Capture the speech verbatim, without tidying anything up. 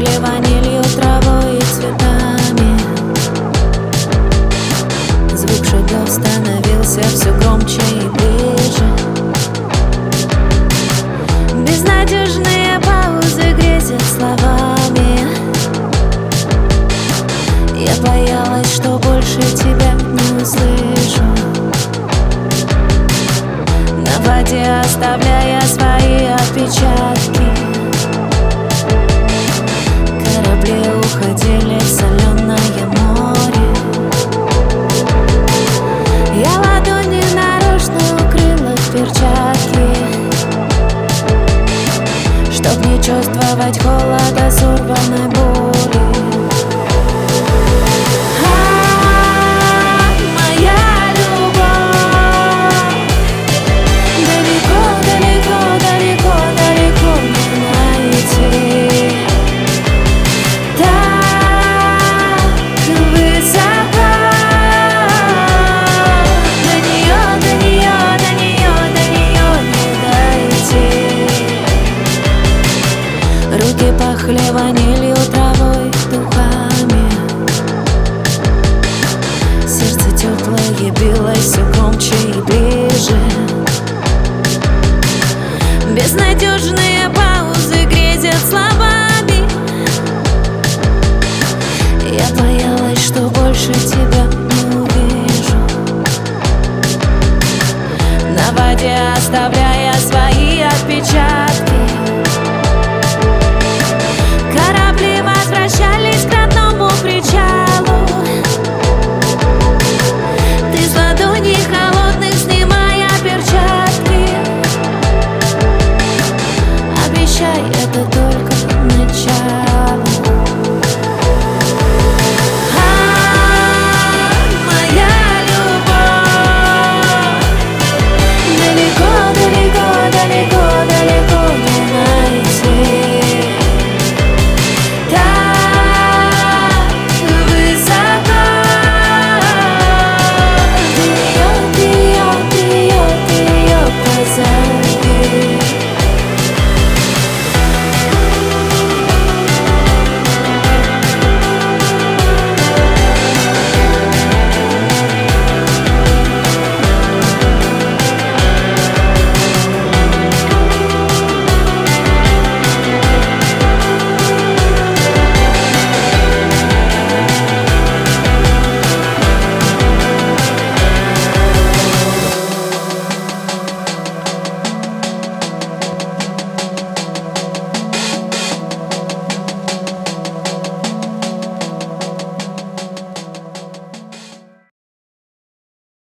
пахли ванилью, травой и цветами. Звук шагов становился все громче и ближе. Безнадежные паузы грезят словами. Я боялась, что больше тебя не услышу. На воде оставляя свои отпечатки, корабли уходили в соленое море. Я ладони нарочно укрыла в перчатки, чтоб не чувствовать холода сорванной боли. Руки пахли ванилью, травой, духами. Сердце теплое билось все громче и ближе. Безнадежные паузы грезят словами. Я боялась, что больше тебя не увижу. На воде оставляя свои отпечатки,